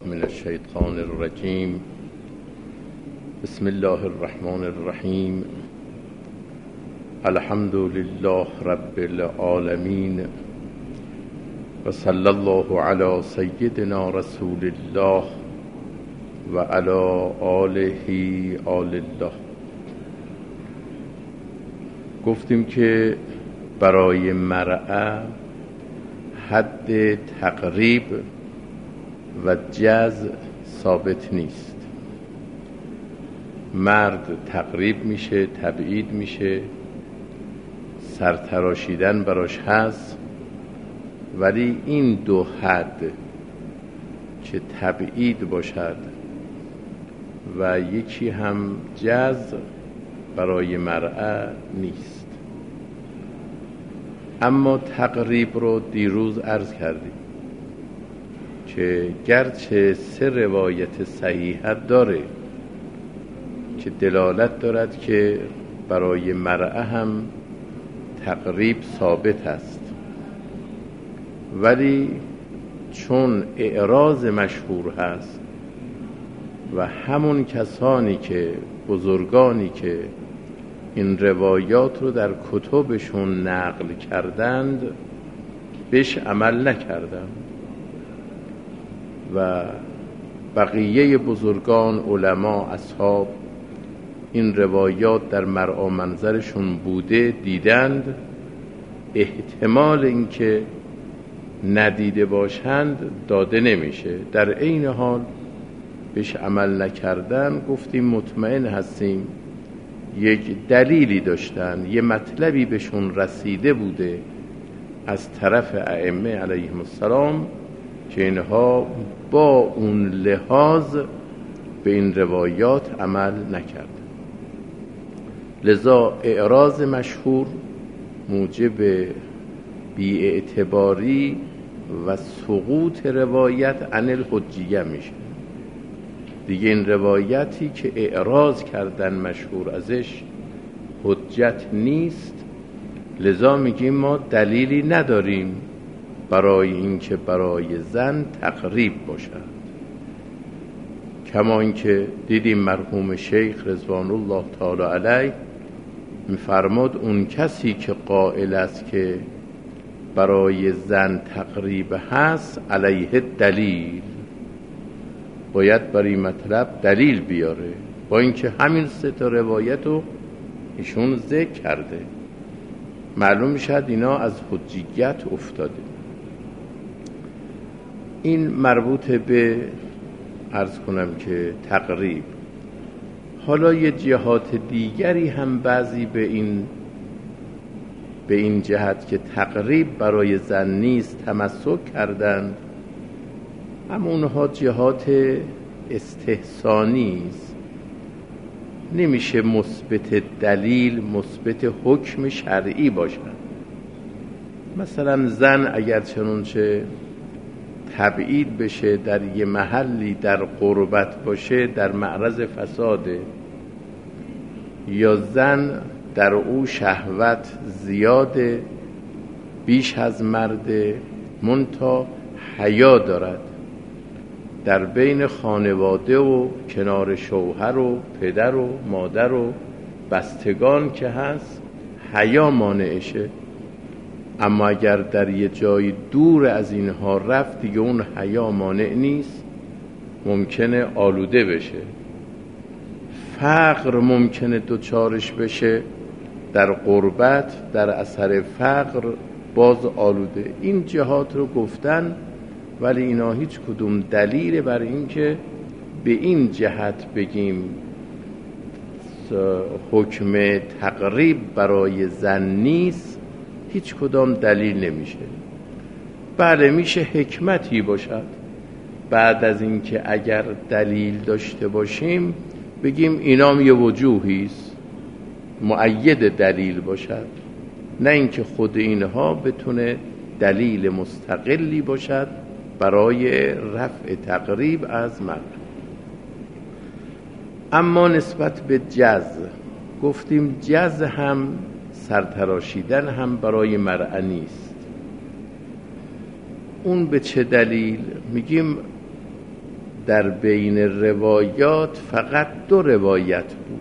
من الشیطان الرجیم. بسم الله الرحمن الرحیم. الحمد لله رب العالمین و صلی الله علی سیدنا رسول الله و علی آله آل الله. گفتیم که برای مرأة حد تقریب و جز ثابت نیست. مرد تقریب میشه، تبعید میشه، سرتراشیدن براش هست، ولی این دو حد که تبعید باشد و یکی هم جز برای مرأة نیست. اما تقریب رو دیروز عرض کردیم که گرچه 3 روایت صحیحه داره که دلالت دارد که برای مرأة هم تقریب ثابت است، ولی چون اعراض مشهور هست و همون کسانی که بزرگانی که این روایات رو در کتبشون نقل کردند بهش عمل نکردند و بقیه بزرگان، علما، اصحاب این روایات در مرء منظرشون بوده، دیدند، احتمال اینکه ندیده باشند داده نمیشه. در عین حال بهش عمل نکردن، گفتیم مطمئن هستیم یک دلیلی داشتن، یه مطلبی بهشون رسیده بوده از طرف ائمه علیهم السلام که اینها با اون لحاظ به این روایات عمل نکرد. لذا اعراض مشهور موجب بی‌اعتباری و سقوط روایت عن الحجیه میشه. دیگه این روایتی که اعراض کردن مشهور ازش حجت نیست. لذا میگیم ما دلیلی نداریم برای اینکه برای زن تقریب باشد. کما اینکه دیدیم مرحوم شیخ رضوان الله تعالی علیه میفرماد اون کسی که قائل است که برای زن تقریب هست علیه دلیل، باید برای مطلب دلیل بیاره، با اینکه همین 3 روایت رو ایشون ذکر کرده. معلوم میشد اینا از حجیت افتاده. این مربوط به عرض کنم که تقریب. حالا یه جهات دیگری هم بعضی به این جهت که تقریب برای زن نیست تمسک کردند. همونها جهات استحسانی است. نمیشه مثبت دلیل، مثبت حکم شرعی باشد. مثلا زن اگر چنانچه تبعید بشه، در یه محلی در قربت باشه، در معرض فساده، یا زن در او شهوت زیاده بیش از مرد، منتها حیا دارد، در بین خانواده و کنار شوهر و پدر و مادر و بستگان که هست حیا مانعشه. اما اگر در یه جای دور از اینها رفت، دیگه اون حیا مانع نیست، ممکنه آلوده بشه. فقر ممکنه دوچارش بشه، در غربت، در اثر فقر باز آلوده. این جهات رو گفتن، ولی اینا هیچ کدوم دلیل بر این که به این جهت بگیم حکم تقریب برای زن نیست، هیچ کدام دلیل نمیشه. بله میشه حکمتی باشد بعد از این که اگر دلیل داشته باشیم بگیم اینام یه وجوهیست، مؤید دلیل باشد، نه اینکه خود اینها بتونه دلیل مستقلی باشد برای رفع تقریب از مرد. اما نسبت به جز گفتیم جز هم سرتراشیدن هم برای مرأة نیست. اون به چه دلیل؟ میگیم در بین روایات فقط 2 روایت بود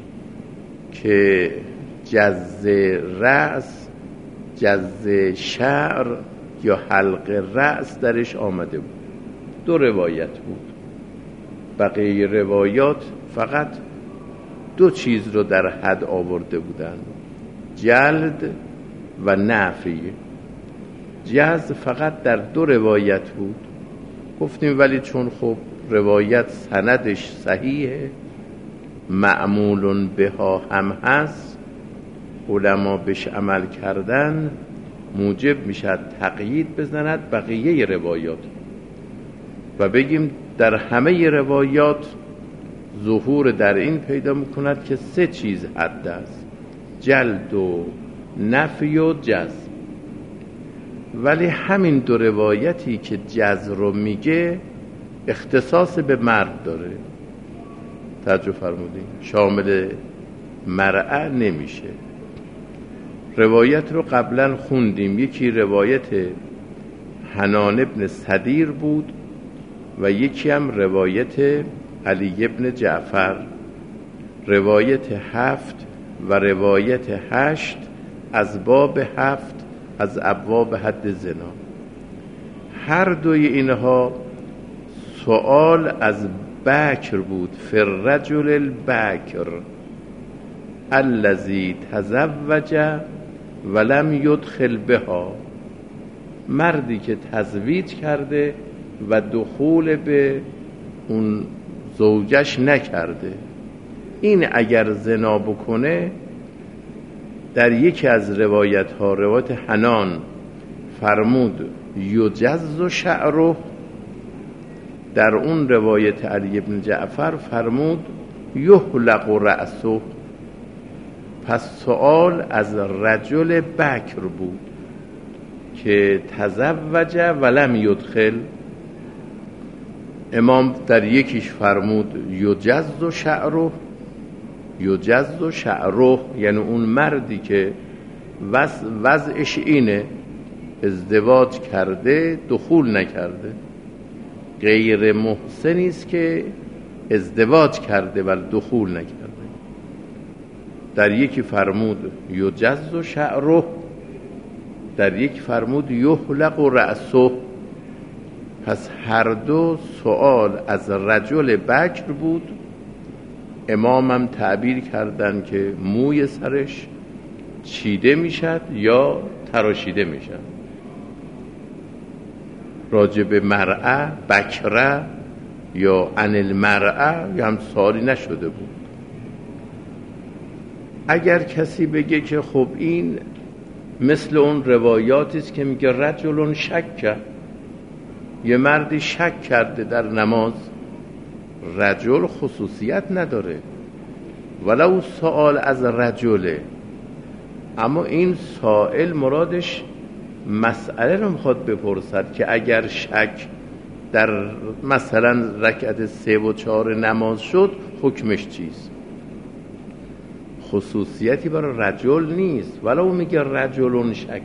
که جز رأس، جز شعر یا حلق رأس درش آمده بود. 2 روایت بود. بقیه روایات فقط 2 چیز رو در حد آورده بودن: جلد و نفی. جز فقط در 2 روایت بود. گفتیم ولی چون خب روایت سندش صحیحه، معمول بها هم هست، علما بهش عمل کردن، موجب میشد تقیید بزند بقیه روایات و بگیم در همه روایات ظهور در این پیدا میکند که 3 چیز حد است: جلد و نفی و جز. ولی همین 2 روایتی که جز رو میگه اختصاص به مرد داره. توجه فرمودین؟ شامل مرأة نمیشه. روایت رو قبلا خوندیم. یکی روایت حنان ابن صدیر بود و یکی هم روایت علی ابن جعفر. روایت 7 و روایت 8 از باب 7 از ابواب حد زنا. هر دوی اینها سوال از بکر بود. فررجل البکر الذی تزوج ولم یدخل بها. مردی که تزویج کرده و دخول به اون زوجش نکرده، این اگر زنا بکنه، در یکی از روایت ها، روایت حنان، فرمود یجز شعره. در اون روایت علی ابن جعفر فرمود یحلق رأسه. پس سوال از رجل بکر بود که تزوج ولم یدخل. امام در یکیش فرمود یجز شعره. یجز شعره یعنی اون مردی که وضعش اینه، ازدواج کرده دخول نکرده، غیر محسنی است که ازدواج کرده ولی دخول نکرده. در یکی فرمود یجز شعره، در یک فرمود یحلق رأسه. پس هر دو سوال از رجل بکر بود. امامم تعبیر کردن که موی سرش چیده میشد یا تراشیده میشد. راجب مرأة بکره یا عن المرأة یا هم سوالی نشده بود. اگر کسی بگه که خب این مثل اون روایاتی است که میگه رجل شک، یه مردی شک کرده در نماز، رجل خصوصیت نداره ولو سوال از رجله، اما این سائل مرادش مسئله رو میخواد بپرسد که اگر شک در مثلا رکعت 3 و 4 نماز شد حکمش چیست. خصوصیتی برای رجل نیست ولو میگه رجل شک.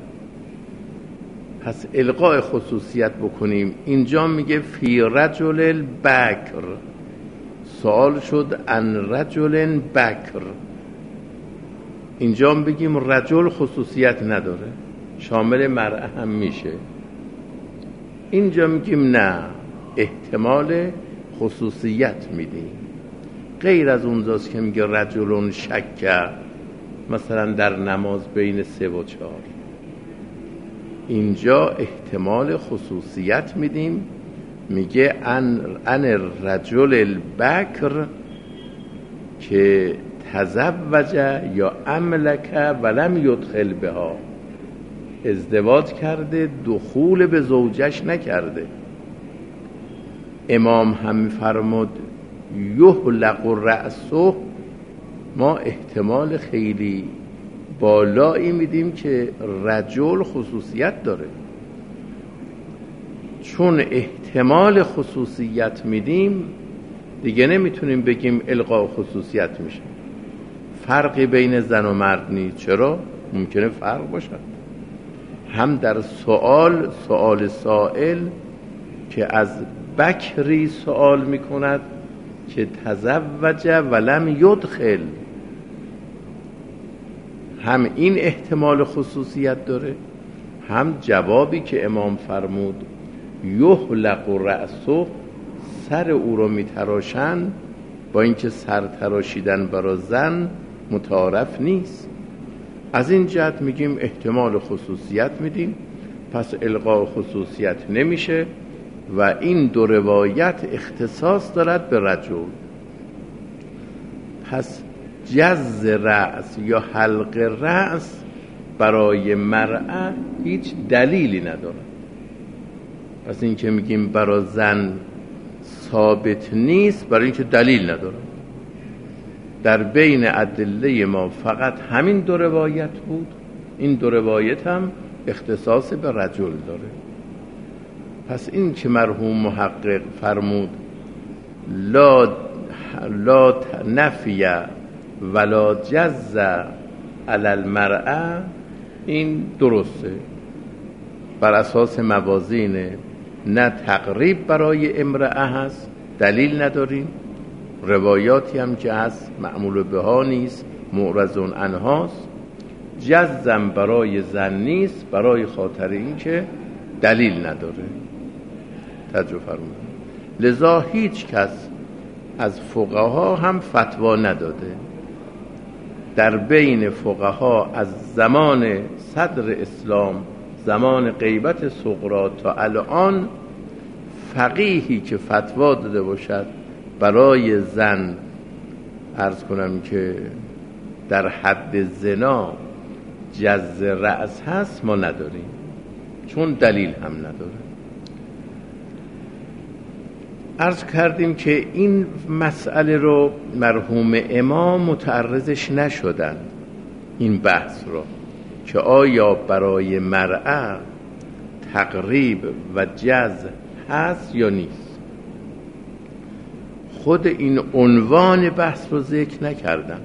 پس القاء خصوصیت بکنیم. اینجا میگه فی رجل البکر، سوال شد عن رجل بکر. اینجا بگیم رجل خصوصیت نداره، شامل مرأة هم میشه. اینجا میگیم نه، احتمال خصوصیت میدیم. غیر از اونجاست که میگه رجل شک مثلا در نماز بین 3 و 4، اینجا احتمال خصوصیت میدیم. میگه ان الرجل البکر که تزوج یا املک ولم یدخل بها، ازدواج کرده دخول به زوجش نکرده. امام هم فرمود یحلق رأسه. ما احتمال خیلی بالایی میدیم که رجل خصوصیت داره. چون احتمال خصوصیت میدیم دیگه نمیتونیم بگیم القاء خصوصیت میشه. فرقی بین زن و مرد نیست. چرا؟ ممکنه فرق باشد. هم در سوال سائل که از بکری سوال میکند که تزوج ولم یدخل، هم این احتمال خصوصیت داره، هم جوابی که امام فرمود یحلق رأسه، سر او رو میتراشن، با اینکه سر تراشیدن برای زن متعارف نیست. از این جهت میگیم احتمال خصوصیت میدیم، پس الغاء خصوصیت نمیشه و این دو روایت اختصاص دارد به رجل. پس جز رأس یا حلق رأس برای مرأة هیچ دلیلی نداره. پس این که میگیم برای زن ثابت نیست، برای اینکه دلیل نداره. در بین ادله ما فقط همین دو روایت بود، این دو روایت هم اختصاص به رجل داره. پس این که مرحوم محقق فرمود لا نفی ولا جز علی المرأة، این درسته، بر اساس موازین نه تقریب برای امرأة هست، دلیل نداریم، روایاتی هم که هست معمول بها نیست، معرض عنهاست، جزم برای زن نیست، برای خاطر این که دلیل نداره. توجه فرمودید. لذا هیچ کس از فقها هم فتوا نداده. در بین فقها از زمان صدر اسلام، زمان غیبت سقراط تا الان، فقیهی که فتوا داده باشد برای زن عرض کنم که در حد زنا جز رأس هست ما نداریم، چون دلیل هم نداره. عرض کردیم که این مسئله رو مرحوم امام متعرضش نشدن، این بحث رو که آیا برای مرأة تقریب و جز هست یا نیست. خود این عنوان بحث رو ذکر نکردن،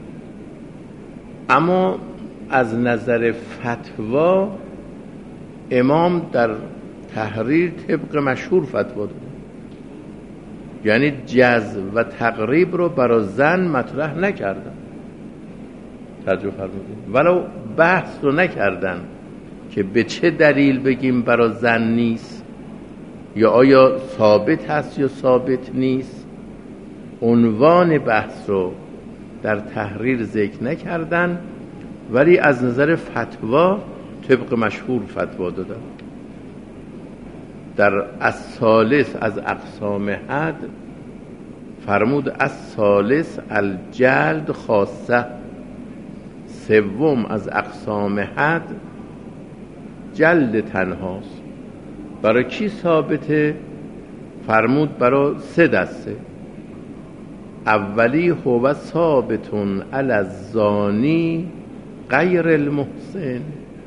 اما از نظر فتوا امام در تحریر طبق مشهور فتوا داد، یعنی جز و تقریب رو برای زن مطرح نکردن. توجه فرمودید. ولو بحث رو نکردن که به چه دلیل بگیم برای زن نیست، یا آیا ثابت هست یا ثابت نیست، عنوان بحث رو در تحریر ذکر نکردن، ولی از نظر فتوا طبق مشهور فتوا دادن. در الثالث از اقسام حد فرمود الثالث الجلد خاصه، سوم از اقسام حد جلد تنهاست. برای کی ثابته؟ فرمود برای سه دسته. اولی هو ثابتون علی الزانی غیر المحسن،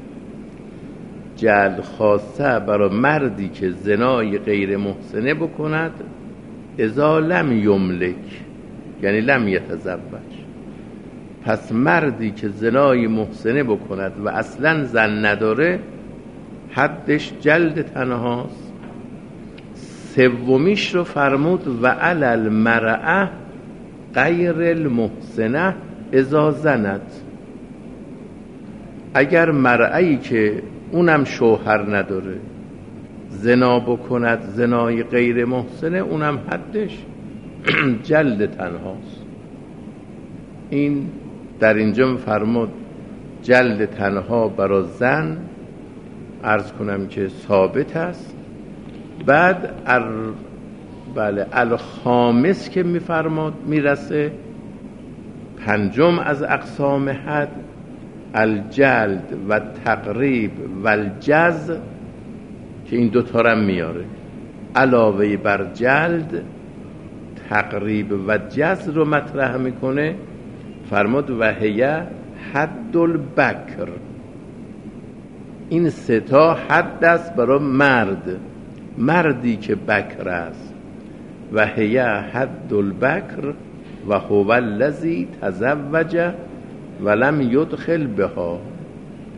جلد خاصه برای مردی که زنای غیر محسنه بکند، اذا لم یملک، یعنی لم یتزوج. پس مردی که زنای محسنه بکند و اصلا زن نداره، حدش جلد تنهاست. سومیش رو فرمود و علی المرأة غیر المحسنه اذا زنت، اگر مرأه‌ای که اونم شوهر نداره زنا بکند، زنای غیر محسنه، اونم حدش جلد تنهاست. این در اینجا فرمود جلد تنها برای زن عرض کنم که ثابت است. بعد الخامس که میفرماد میرسه، پنجم از اقسام حد الجلد و تقریب و الجز، که این دوتا رو میاره علاوه بر جلد، تقریب و جز رو مطرح میکنه. فرمود و هی حد البکر، این سه تا حد است برای مردی که بکر است. و هی حد البکر و هو الذی تزوج ولم یدخل بها.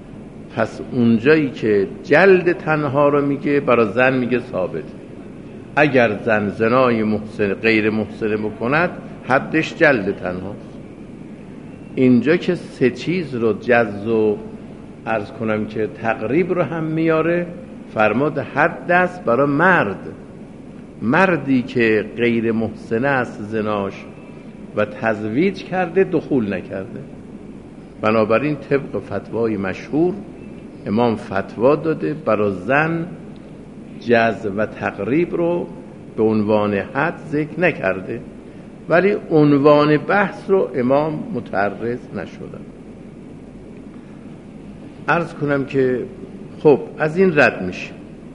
پس اونجایی که جلد تنها رو میگه برای زن میگه ثابت، اگر زن زنای محسن غیر محسنه بکند حدش جلد تنهاست. اینجا که سه چیز رو جز و عرض کنم که تقریب رو هم میاره، فرماد حد است برای مردی که غیر محسنه است زناش و تزویج کرده دخول نکرده. بنابراین طبق فتوای مشهور امام فتوا داده برای زن جز و تقریب رو به عنوان حد ذکر نکرده، ولی عنوان بحث رو امام متعرض نشدن. عرض کنم که خب از این رد میشه.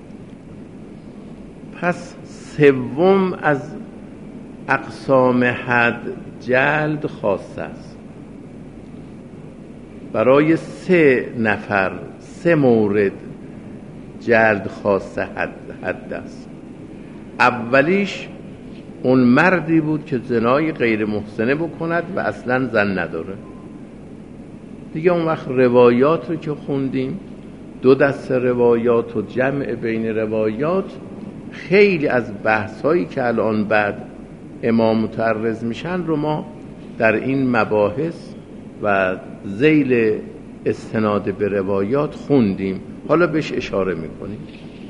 پس سوم از اقسام حد جلد خاصه است. برای 3 نفر 3 مورد جلد خاصه حد است. اولیش اون مردی بود که زنای غیر محسنه بکند و اصلا زن نداره. دیگه اون وقت روایات رو که خوندیم، 2 دسته روایات و جمع بین روایات، خیلی از بحثایی که الان بعد امام متعرض میشن رو ما در این مباحث و ذیل استناد به روایات خوندیم، حالا بهش اشاره میکنیم.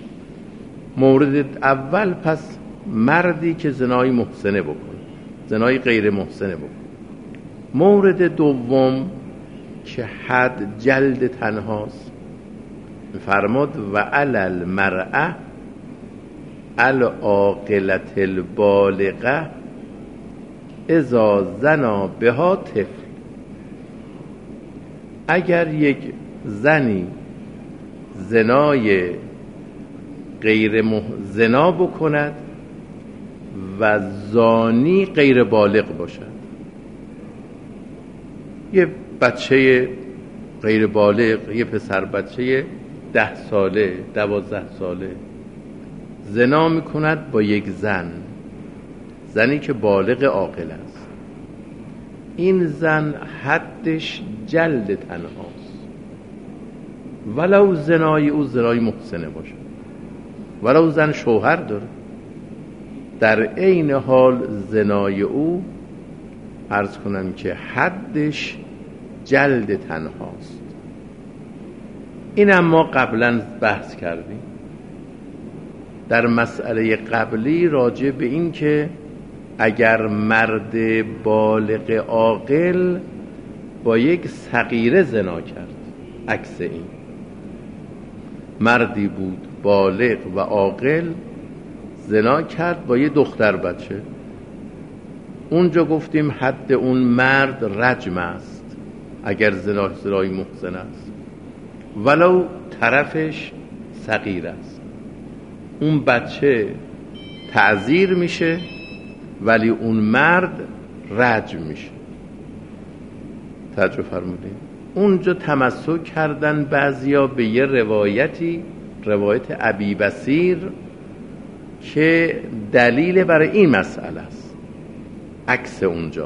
مورد اول پس مردی که زنای محسنه بکنه، زنای غیر محسنه بکنه. مورد دوم که حد جلد تنهاست، فرماد و علی المرأة العاقلة البالغة اذا زنا بها طفل. اگر یک زنی زنای زنا بکند و زانی غیر بالغ باشد، یه بچه غیر بالغ، یه پسر بچه 10 ساله 12 ساله زنا میکند با یک زنی که بالغ عاقل است، این زن حدش جلد تنهاست، ولو زنای او زنای محسنه باشه، ولو زن شوهر داره، در عین حال زنای او عرض کنم که حدش جلد تنهاست. این ما قبلا بحث کردیم در مسئله قبلی راجع به این که اگر مرد بالغ عاقل با یک صغیره زنا کرد، عکس این مردی بود بالغ و عاقل زنا کرد با یه دختر بچه، اونجا گفتیم حد اون مرد رجم است اگر زنای محسن است، ولو طرفش صغیر است. اون بچه تعزیر میشه ولی اون مرد رجم میشه. توجه فرمودین؟ اونجا تمسک کردن بعضیا به یه روایتی، روایت ابی بصیر، که دلیل برای این مسئله است. عکس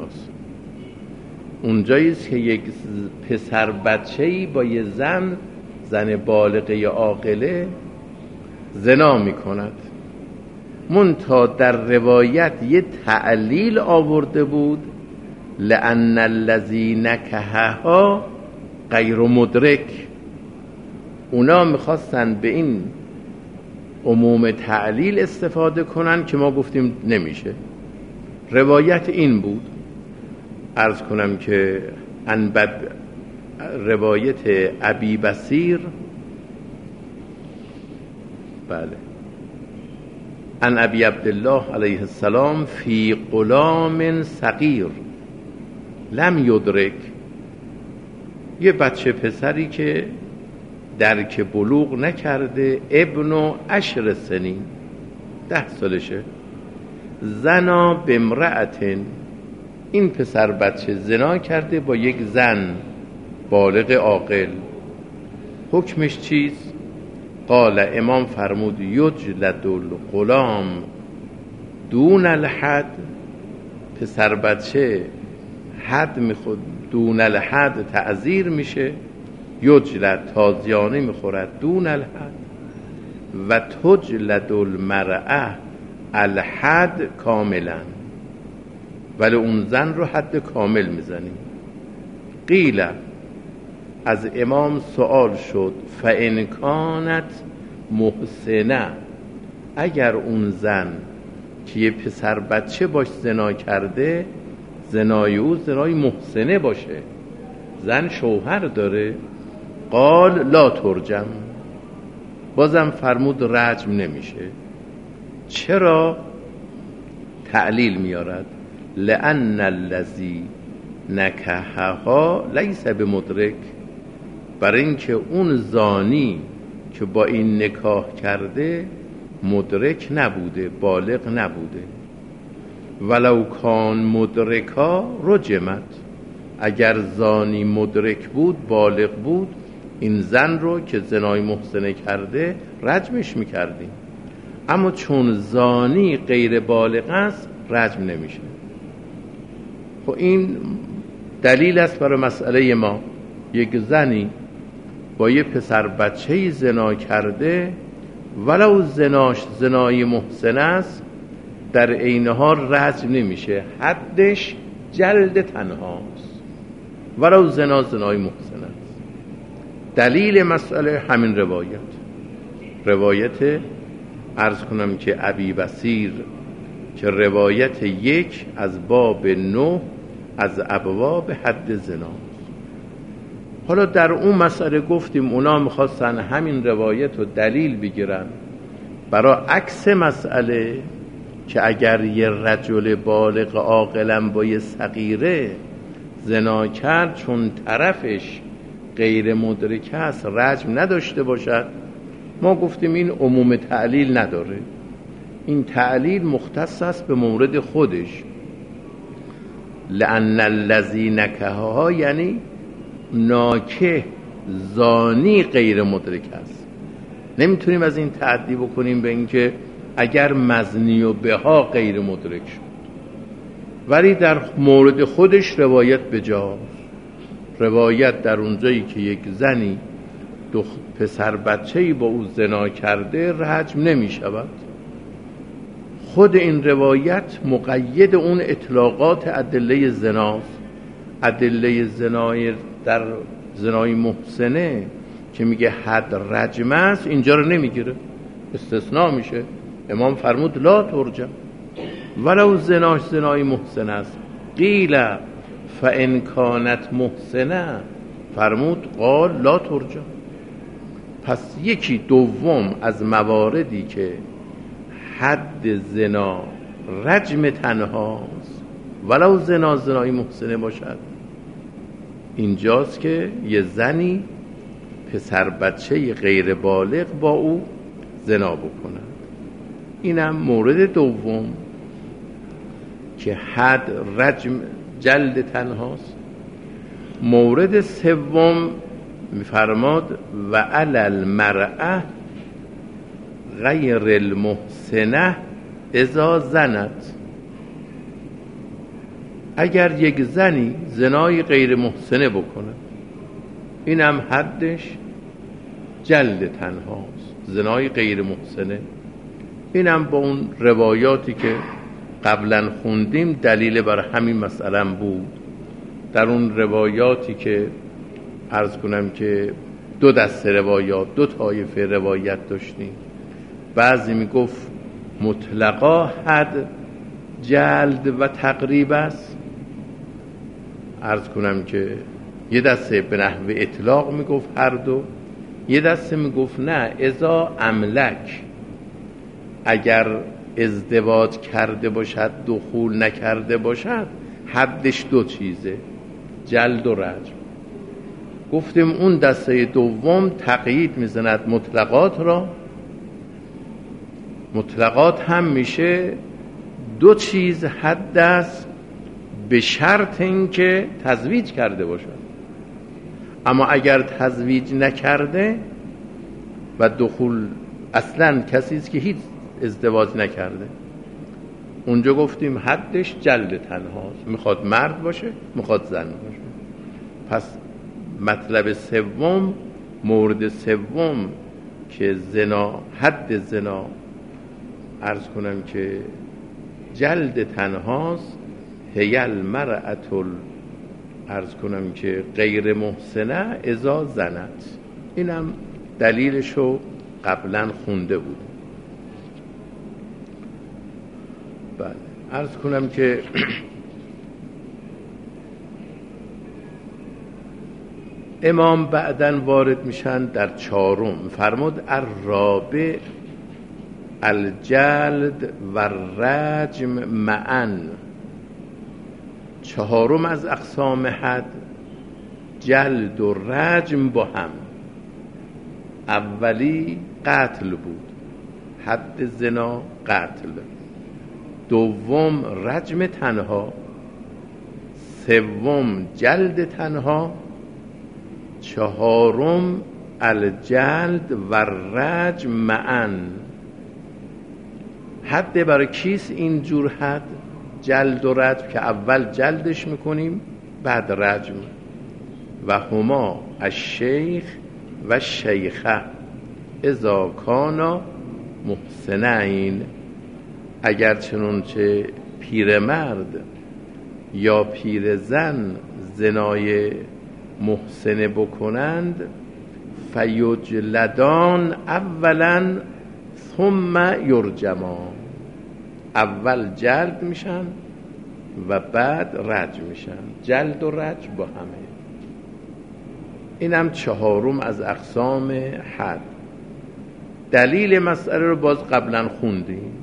اونجاییست که یک پسر بچه‌ای با یه زن بالغه عاقله زنا میکند، منتها در روایت یه تعلیل آورده بود لأن الذی نکحها غیر مدرک. اونا میخواستن به این عموم تعلیل استفاده کنن که ما گفتیم نمیشه. روایت این بود، عرض کنم که روایت ابی بصیر، بله، عن ابی عبدالله علیه السلام فی غلام صغیر لم یدرک، یه بچه پسری که درک بلوغ نکرده، ابن 10 سنین، 10 سالشه، زنا بامرأة، این پسر بچه زنا کرده با یک زن بالغ عاقل، حکمش چیست؟ قال، امام فرمود یجلد الغلام دون الحد، پسر بچه حد میخورد، دون الحد تعزیر میشه، یجلد تازیانه میخورد، دون الحد، و تجلد المرأة الحد کاملا، ولی اون زن رو حد کامل میزنیم. قیل، از امام سوال شد، فإن کانت محسنه، اگر اون زن که یه پسر بچه باش زنا کرده، زنای او زنای محسنه باشه، زن شوهر داره، قال لا ترجم، بازم فرمود رجم نمیشه. چرا؟ تعلیل میارد، لأن الذی نکحها لیس بمدرک، برای اینکه اون زانی که با این نکاح کرده مدرک نبوده، بالغ نبوده. ولو کان مدرکا رجمت، اگر زانی مدرک بود، بالغ بود، این زن رو که زنای محسنه کرده رجمش میکردیم. اما چون زانی غیر بالغ است رجم نمیشه. خب این دلیل است برای مسئله ما. یک زنی با یه پسر بچه‌ای زنا کرده، ولو زناش زنای محسن است، در عین حال رجم نمیشه، حدش جلد تنهاست، ولو زنا زنای محسن است. دلیل مسئله همین روایت عرض کنم که ابی بصیر، که روایت 1 از باب 9 از ابواب حد زنا. حالا در اون مسئله گفتیم اونا میخواستن همین روایت رو دلیل بگیرن برای عکس مسئله، که اگر یه رجل بالغ عاقلا با یه صغیره زنا کرد، چون طرفش غیر مدرک است رجم نداشته باشد. ما گفتیم این عموم تعلیل نداره، این تعلیل مختص است به مورد خودش. لأن الذی نکحها، یعنی ناکح زانی غیر مدرک است. نمیتونیم از این تعدی بکنیم به اینکه اگر مزنی و بها غیر مدرک شد، ولی در مورد خودش روایت بجاست. روایت در اونجایی که یک زنی پسر بچه‌ای با او زنا کرده رجم نمی شود. خود این روایت مقید اون اطلاقات ادله زناست. ادله زنای در زنای محسنه که میگه حد رجم است، اینجا رو نمیگیره، استثناء میشه. امام فرمود لا ترجم، ولو زناش زنای محسن است. قیل فإن کانت محسنه، فرمود قال لا ترجم. پس یکی دوم از مواردی که حد زنا رجم تنهاست، ولو زنا زنای محسنه باشد، اینجاست که یه زنی پسر بچه غیر بالغ با او زنا بکند. اینم مورد دوم که حد رجم جلد تنهاست. مورد سوم میفرماد و علی المرأة غیر المحسنه اذا زنت، اگر یک زنی زنای غیر محسنه بکنه، اینم حدش جلد تنهاست، زنای غیر محسنه. اینم با اون روایاتی که قبلا خوندیم دلیل بر همین مسئله بود. در اون روایاتی که عرض کنم که دو دسته روایات، دو طایفه روایت داشتیم. بعضی میگفت مطلقا حد جلد و تقریب است، عرض کنم که یه دسته به نحو اطلاق میگفت هر دو، یه دسته میگفت نه، اذا املک، اگر ازدواج کرده باشد دخول نکرده باشد حدش دو چیزه، جلد و رجم. گفتیم اون دسته دوم تقیید میزند مطلقات را. مطلقات هم میشه دو چیز حد است، به شرط اینکه تزویج کرده باشد. اما اگر تزویج نکرده و دخول اصلا کسی است که هیچ ازدواج نکرده، اونجا گفتیم حدش جلد تنهاست، میخواد مرد باشه میخواد زن باشه. پس مطلب سوم، مورد سوم که زنا، حد زنا عرض کنم که جلد تنهاست، هیل مرأة عرض کنم که غیر محسنه اذا زنت. اینم دلیلشو قبلا خونده بود. بله عرض کنم که امام بعدن وارد میشن در چهارم، فرمود الرابع الجلد و الرجم معا. چهارم از اقسام حد جلد و رجم با هم. اولی قتل بود، حد زنا قتل. دوم رجم تنها. سوم جلد تنها. چهارم الجلد و الرجم معا. حد برای کیست اینجور حد؟ جلد و رجم که اول جلدش میکنیم بعد رجم. و هما الشیخ و الشیخه اذا کانا محسنین. اگر چنانچه پیرمرد یا پیرزن زنای محسنه بکنند، فیجلدان اولا ثم یرجمان. اول جلد میشن و بعد رجم میشن. جلد و رجم با همه. اینم چهارم از اقسام حد. دلیل مسئله رو باز قبلا خوندیم.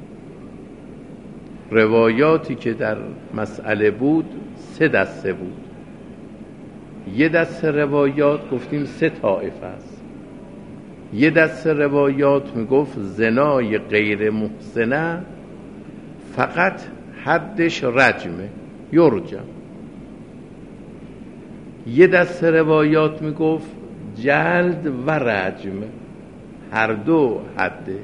روایاتی که در مسئله بود 3 دسته بود. یه دسته روایات گفتیم 3 طایفه است. یه دسته روایات میگفت زنای غیر محسنه فقط حدش رجمه، یرجم. یه دسته روایات میگفت جلد و رجم، هر دو حده.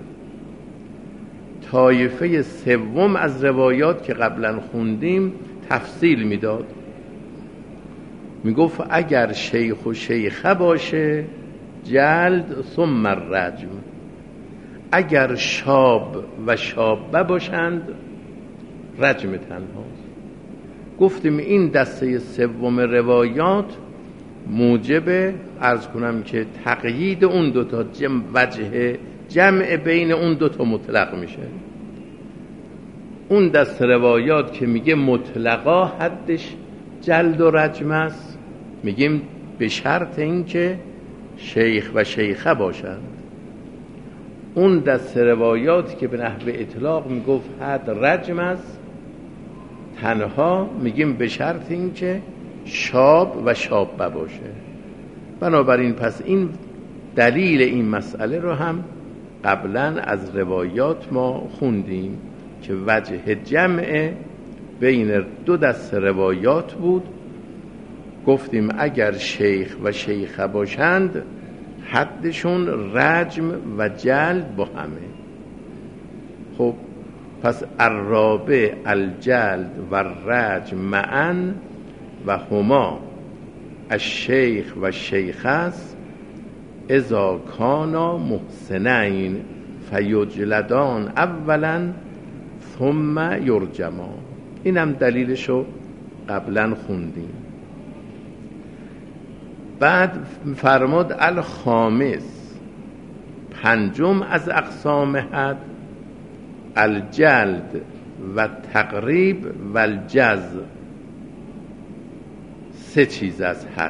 طایفه سوم از روایات که قبلا خوندیم تفصیل میداد، میگفت اگر شیخ و شیخه باشه جلد ثم الرجم، اگر شاب و شابه باشند رجم تنهاست. گفتیم این دسته سوم روایات موجب عرض کنم که تقیید اون دوتا وجه جمع بین اون دوتا مطلق میشه. اون دسته روایات که میگه مطلقا حدش جلد و رجم است، میگیم به شرط این که شیخ و شیخه باشند. اون دسته روایاتی که به نحو اطلاق میگفت حد رجم است تنها، میگیم به شرط این که شاب و شابه باشه. بنابراین پس این دلیل این مسئله رو هم قبلا از روایات ما خوندیم که وجه جمع بین دو دسته روایات بود. گفتیم اگر شیخ و شیخه باشند حدشون رجم و جلد با همه. خب پس الرابع الجلد و الرجم معا و هما الشیخ و الشیخه است اذا کانا محسنین فیجلدان اولا ثم یرجمان. اینم دلیلشو قبلا خوندیم. بعد فرمود الخامس پنجم از اقسام حد الجلد و تقریب و الجز. 3 چیز از حد.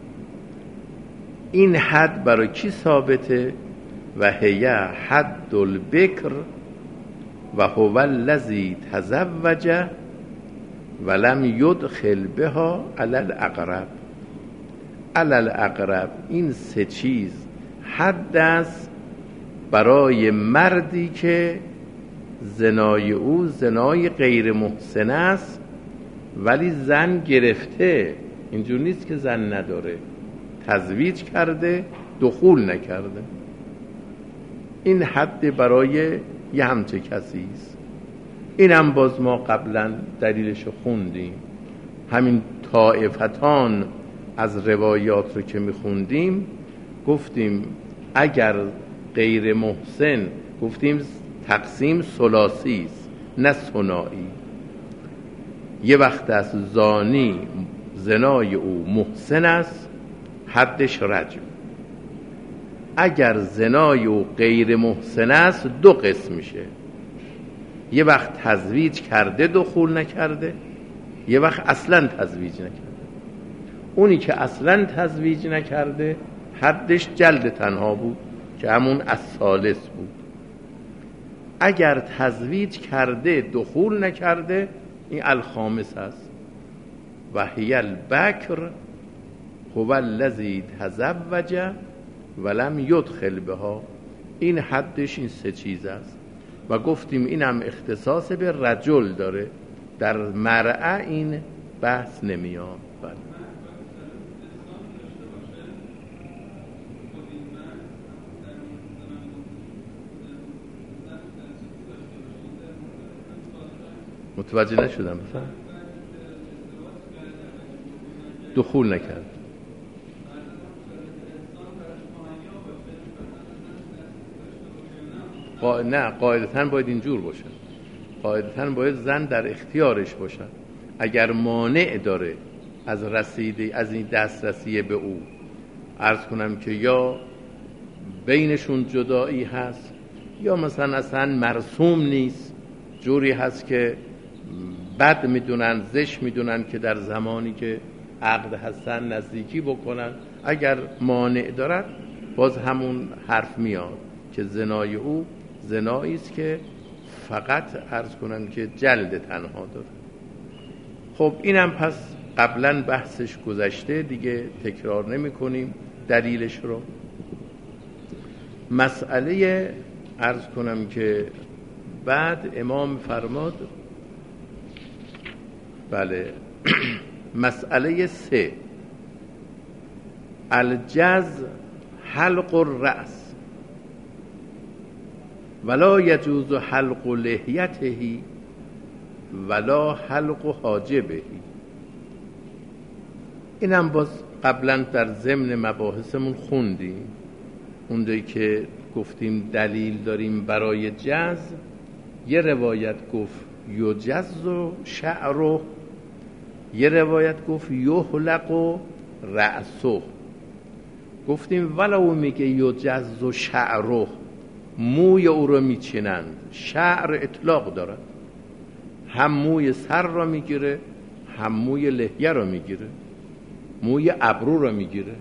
این حد برای کی ثابته؟ و هی حد البکر و هو الذی تزوج ولم یدخل بها علی الاقرب. علی الاقرب این 3 چیز حد است برای مردی که زنای او زنای غیر محسن است ولی زن گرفته. اینجور نیست که زن نداره، تزویج کرده دخول نکرده. این حد برای یه همچه کسی است. این هم باز ما قبلا دلیلش خوندیم. همین طائفتان از روایات رو که میخوندیم گفتیم اگر غیر محسن، گفتیم تقسیم ثلاثی است نه ثنایی. یه وقت است زانی زنای او محسن است، حدش رجم. اگر زنای او غیر محسن است 2 قسم میشه. یه وقت تزویج کرده دخول نکرده، یه وقت اصلا تزویج نکرده. اونی که اصلا تزویج نکرده حدش جلد تنها بود که همون الثالث بود. اگر تزویج کرده دخول نکرده این الخامس است. و هی البکر هو الذی تزوج ولم یدخل بها. این حدش این 3 چیز است. و گفتیم اینم اختصاص به رجل داره، در مرأة این بحث نمیاد. بله. متوجه نشدم. بفهم. دخول نکرد. نه، قاعدتاً باید اینجور باشه. قاعدتاً باید زن در اختیارش باشه. اگر مانع داره از رسیدگی، از این دسترسی به او، عرض کنم که یا بینشون جدایی هست یا مثلا اصلا مرسوم نیست، جوری هست که بد میدونن، زشت میدونن که در زمانی که عقد هستن نزدیکی بکنن. اگر مانع دارن باز همون حرف میاد که زنای او زنایی است که فقط عرض کنن که جلد تنها داره. خب اینم پس قبلا بحثش گذشته، دیگه تکرار نمی کنیم دلیلش رو. مسئله عرض کنم که بعد امام فرماد، بله، مسئله 3 الجز حلق الرأس ولا یجوز حلق لحیته ولا حلق حاجبه. اینم باز قبلا در ضمن مباحثمون خوندیم، اونجایی که گفتیم دلیل داریم برای جز. یه روایت گفت یجز و شعره، یه روایت گفت یحلق و رأسه. گفتیم ولو میگه یجز و شعره، موی او رو میچینند. شعر اطلاق دارد، هم موی سر را میگیره، هم موی لحیه را میگیره، موی ابرو را میگیره.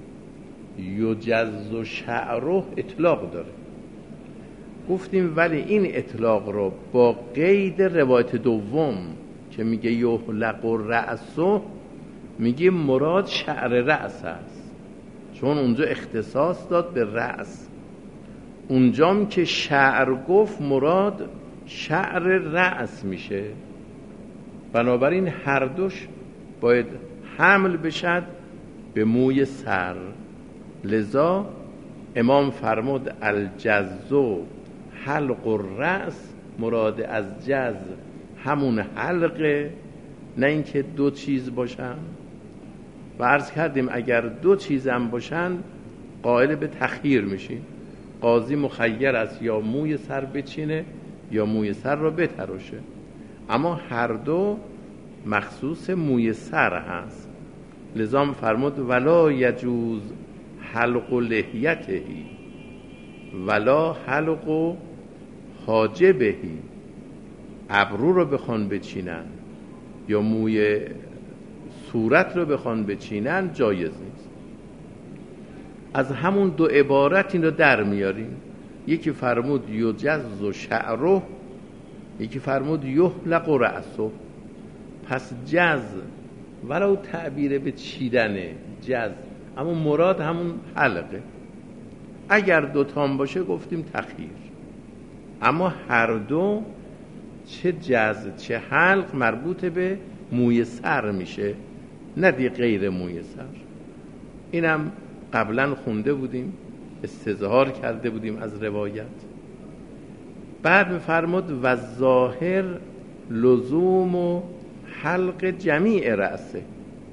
یجز و شعره اطلاق داره. گفتیم ولی این اطلاق رو با قید روایت دوم که میگه یحلق رأسه، میگه مراد شعر رأس است، چون اونجا اختصاص داد به رأس. اونجام که شعر گفت مراد شعر رأس میشه. بنابراین هر دوش باید حمل بشد به موی سر. لذا امام فرمود الجزو حلق الرأس، مراد از جز همون حلقه، نه اینکه 2 چیز باشن. و عرض کردیم اگر 2 چیز هم باشن قائل به تخییر میشین. قاضی مخیر است یا موی سر بچینه یا موی سر را بتراشه، اما هر دو مخصوص موی سر هست. لذا فرمود ولا یجوز حلق لحیته ولا حلق حاجبه. ابرو رو بخوان بچینن یا موی صورت رو بخوان بچینن جایز نیست. از همون 2 عبارت این رو در میاریم. یکی فرمود یجز و شعره، یکی فرمود یحلق و رأسه. پس جز ولو تعبیر به چیدنه جز، اما مراد همون حلقه. اگر 2 تام باشه گفتیم تخییر، اما هر دو چه جز چه حلق مربوط به موی سر میشه، نه دی غیر موی سر. اینم قبلا خونده بودیم، استظهار کرده بودیم از روایت. بعد میفرمود و ظاهر لزوم و حلق جمیع رأسه.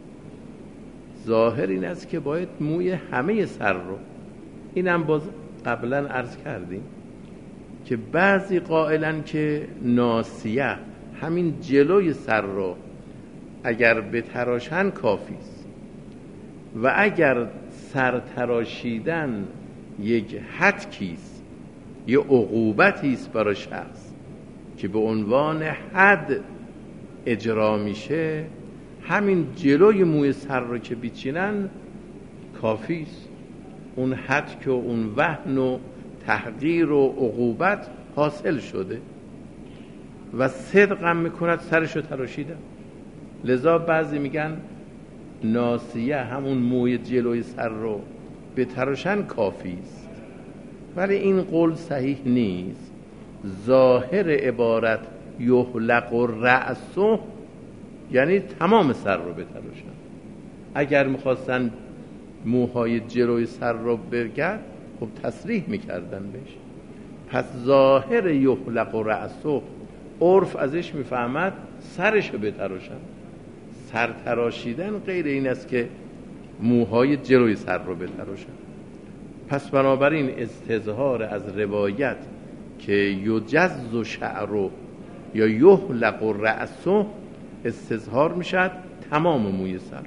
ظاهر این است که باید موی همه سر رو، اینم باز قبلا عرض کردیم که بعضی قائلن که ناسیه همین جلوی سر رو اگر بتراشن کافیست و اگر سر تراشیدن یک حتکیست، یه عقوبتیست برای شخص که به عنوان حد اجرا میشه، همین جلوی موی سر رو که بیچینن کافیست. اون حد و اون وهن و تحقیر و عقوبت حاصل شده و صدقم میکند سرش رو تراشیدن. لذا بعضی میگن ناسیه همون موی جلوی سر رو بتراشن کافیست، ولی این قول صحیح نیست. ظاهر عبارت یحلق الرأس یعنی تمام سر رو بتراشن. اگر میخواستن موهای جلوی سر رو برگرد خب تصریح میکردن بهش. پس ظاهر یحلق الرأس عرف ازش میفهمد سرش رو بتراشن. سر تراشیدن غیر این است که موهای جلوی سر رو بتراشن. پس بنابراین استظهار از روایت که یجز شعر یا یحلق الرأس استظهار میشد تمام موی سر.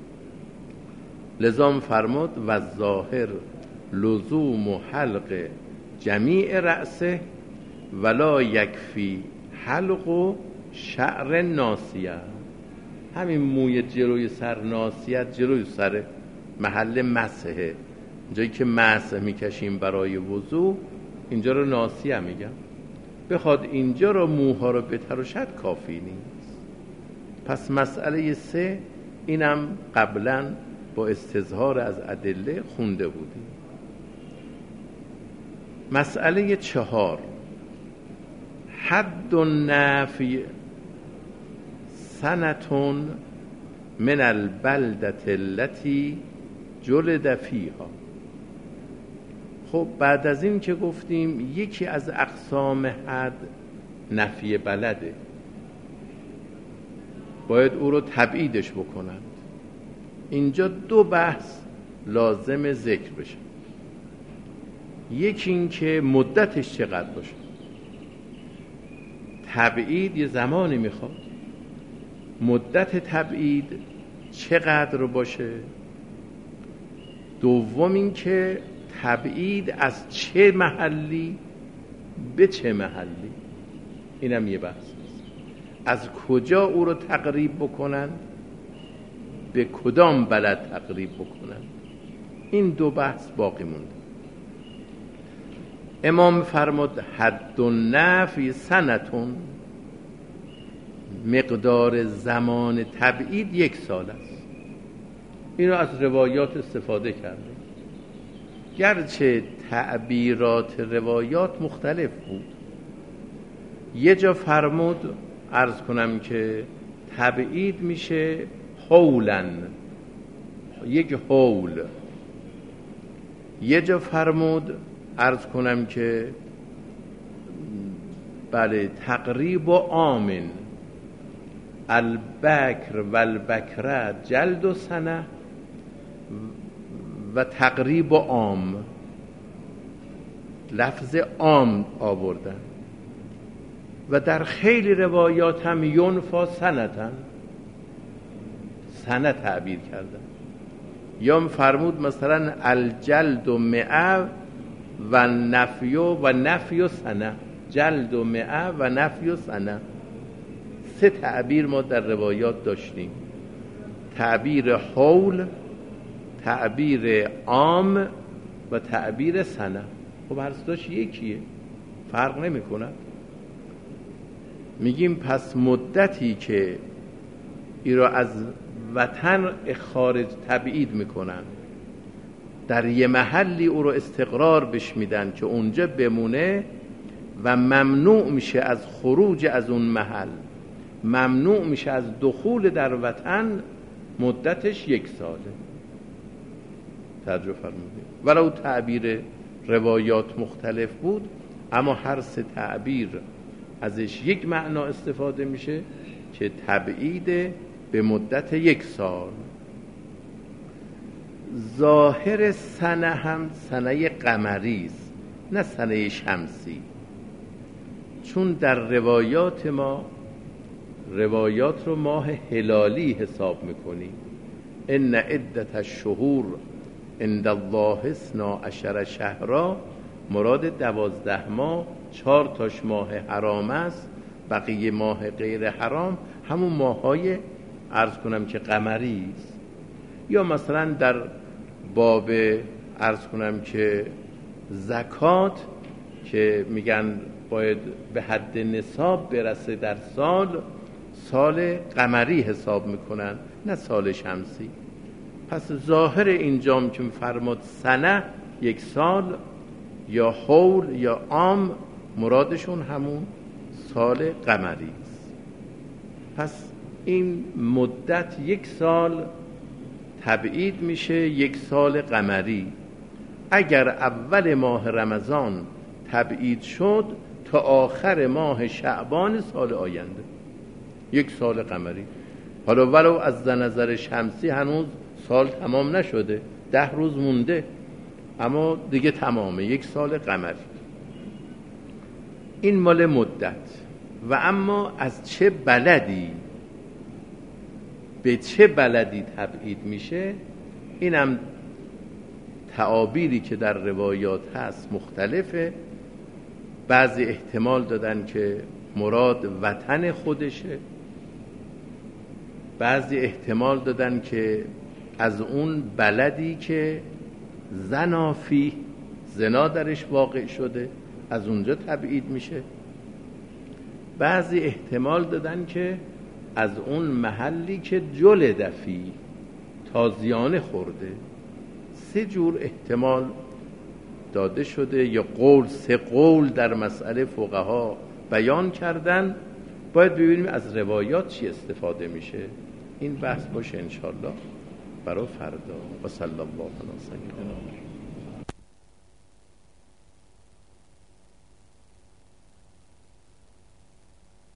لذا فرمود و ظاهر لزوم و حلق جمیع رأسه ولا یکفی حلق و شعر ناسیه. همین موی جلوی سر ناسیت جلوی سر محل مسحه، جایی که مسح میکشیم برای وضو، اینجا رو ناسیه میگم. بخواد اینجا رو موها رو بتراشد کافی نیست. پس مسئله 3 اینم قبلا با استظهار از ادله خونده بودیم. مسئله 4 حد النفی سنتون من البلدة التي جلد فیها. خب بعد از این که گفتیم یکی از اقسام حد نفی بلده، باید او رو تبعیدش بکنند. اینجا 2 بحث لازم ذکر بشه. یکی این که مدتش چقدر باشه. تبعید یه زمانی میخواد. مدت تبعید چقدر باشه. دوم این که تبعید از چه محلی به چه محلی، اینم یه بحث. از کجا او رو تقریب بکنن، به کدام بلد تقریب بکنن. این 2 بحث باقی مونده. امام فرمود حد النفی سنتون، مقدار زمان تبعید 1 سال است. این رو از روایات استفاده کرده، گرچه تعبیرات روایات مختلف بود. یه جا فرمود عرض کنم که تبعید میشه حولن، 1 حول. یه جا فرمود عرض کنم که بله تقریب و آمن، البکر و البکره جلد و سنه و تقریب و عام، لفظ عام آوردن. و در خیلی روایات هم ینفا سنتن، سنه تعبیر کردن. یا فرمود مثلا الجلد و مئه و نفی سنه، جلد و مئه و نفی سنه. 3 تعبیر ما در روایات داشتیم: تعبیر حول، تعبیر عام و تعبیر سنه. خب هر ستاش یکیه، فرق نمی کنه. میگیم پس مدتی که ای را از وطن خارج تبعید میکنن، در یه محلی او رو استقرار بش میدن که اونجا بمونه و ممنوع میشه از خروج از اون محل، ممنوع میشه از دخول در وطن، مدتش 1 ساله. توجه فرمودید. ولو تعبیر روایات مختلف بود، اما هر 3 تعبیر ازش 1 معنا استفاده میشه که تبعید به مدت 1 سال. ظاهر سنه هم سنه قمری است، نه سنه شمسی. چون در روایات ما روایات رو ماه هلالی حساب میکنیم. ان عدت الشهور عند الله 12 شهرا، مراد 12 ماه 4 تاش ماه حرام است، بقیه ماه غیر حرام همون ماه‌های عرض کنم که قمری است. یا مثلا در باب عرض کنم که زکات که میگن باید به حد نصاب برسه در سال قمری حساب میکنن نه سال شمسی. پس ظاهر اینجام که فرماد سنه 1 سال یا حول یا عام، مرادشون همون سال قمری است. پس این مدت 1 سال تبعید میشه 1 سال قمری. اگر اول ماه رمضان تبعید شد تا آخر ماه شعبان سال آینده 1 سال قمری. حالا ولو از نظر شمسی هنوز سال تمام نشده، 10 روز مونده، اما دیگه تمامه 1 سال قمری. این مال مدت. و اما از چه بلدی به چه بلدی تبعید میشه، اینم تعابیری که در روایات هست مختلفه. بعضی احتمال دادن که مراد وطن خودشه، بعضی احتمال دادن که از اون بلدی که زنافی زنا درش واقع شده از اونجا تبعید میشه، بعضی احتمال دادن که از اون محلی که جلد فی تازیانه خورده. 3 جور احتمال داده شده یا 3 قول در مسئله فقها بیان کردن. باید ببینیم از روایات چی استفاده میشه. این بحث باشه انشالله برای فردا. و صلی الله علی سیدنا